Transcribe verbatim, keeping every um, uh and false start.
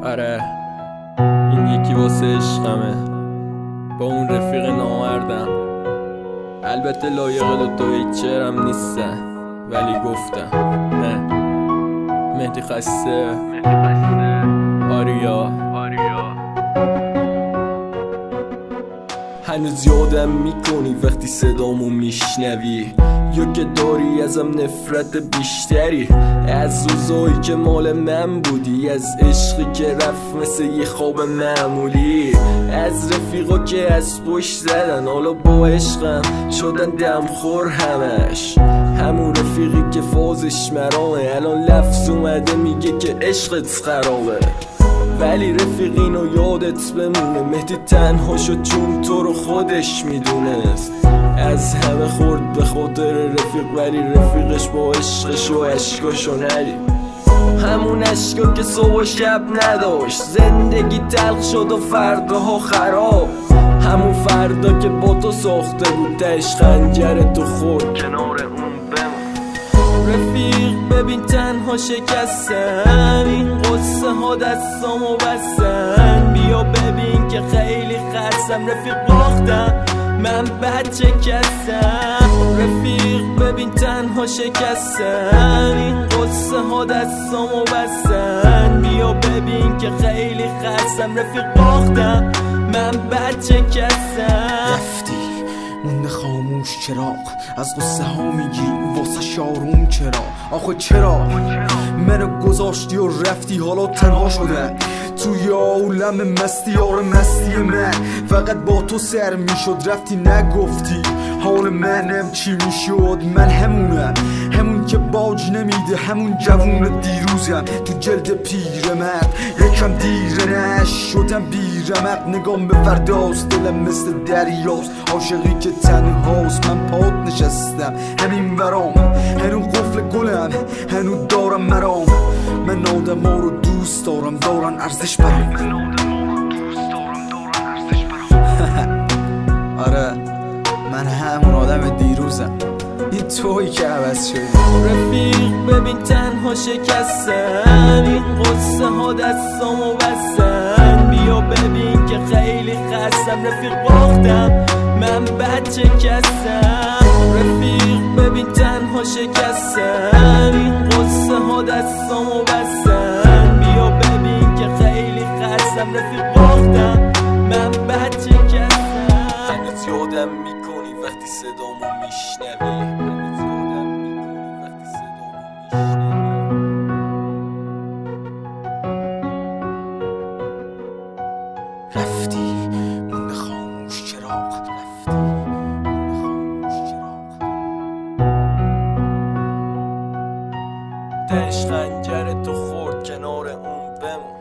آره این یکی واسه عشقمه با اون رفیق نامردم. البته لایق دوتایی چرم نیستن ولی گفتم نه. مهدی خسته آریا هنوز یادم میکنی وقتی صدامو میشنوی یا که داری ازم نفرت بیشتری از روزایی که مال من بودی، از عشقی که رفت مثل یه خواب معمولی، از رفیقا که از پشت زدن حالا با عشقم شدن دمخور همش. همون رفیقی که فازش مرامه الان لفظ اومده میگه که عشقت خرابه. ولی رفیق اینو یادت بمونه، مهدی تنها شد چون تو رو خودش میدونست. از همه خورد به خاطر رفیق ولی رفیقش با عشقش و عشقاشو ندید. همون عشقا که صبح و شب نداشت، زندگی تلخ شد و فرداها خراب. همون فردا که با تو ساخته بود تش خنجر تو خورد کنار اون بمون. رفیق ببین تنها شکستم، این قصه ها دستامو بستن. بیا ببین که خیلی خستم، رفیق باختم من بچه کسم. رفیق ببین تنها شکستم، این قصه ها دستامو بستن. بیا ببین که خیلی خستم، رفیق باختم من بچه کسم. رفتی مونده خاموش چراغ، از قصه ها میگی واسه شاروم چرا؟ آخه چرا منو گذاشتی و رفتی حالا تنها شدن توی عالم مستی؟ آره مستی من فقط با تو سر میشد، رفتی نگفتی حال منم چی میشد. من همونم، همون که باج نمیده، همون جوون دیروزم تو جلد پیرمرد. یکم دیر نشدم بیرمق، نگام به فرداست دلم مثل دریاست. عاشقی که تنهاست من پات نشستم همین برام، هنو قفل گلم هنو دارم مرام. من آدم ها رو دوست دارم دارن ارزش برام. آره من همون آدم دیروزم، این تویی که عوض شدی. رفیق ببین تنها شکستم، این قصه ها دستامو بستن. بیا ببین که خیلی خستم، رفیق باختم من بچه کسم. رفیق ببین تنها شکستم، این قصه ها دستامو بستن. بیا ببین که خیلی خستم، رفیق باختم من بچه کسم. هنوز یادم میکنی وقتی صدامو میشنوی، هنوز یادم میکنی وقتی صدامو میشنوی. رفتی مونده خاموش چراغ، رفتی مونده خاموش چراغ. تش خنجر تو خورد کنار اون بمون.